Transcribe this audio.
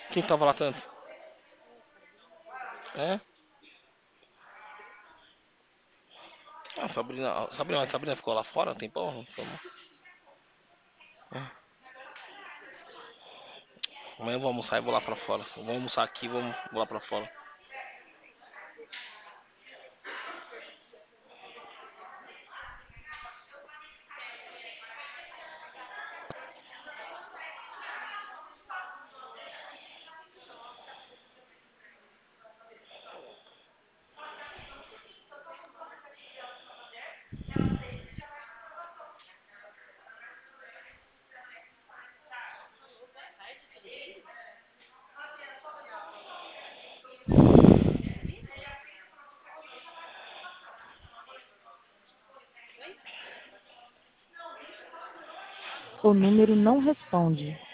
Quem tava lá tanto? É? Ah, Sabrina ficou lá fora um tempão? Amanhã eu vou almoçar e vou lá pra fora. Vou almoçar aqui e vou lá pra fora. O número não responde.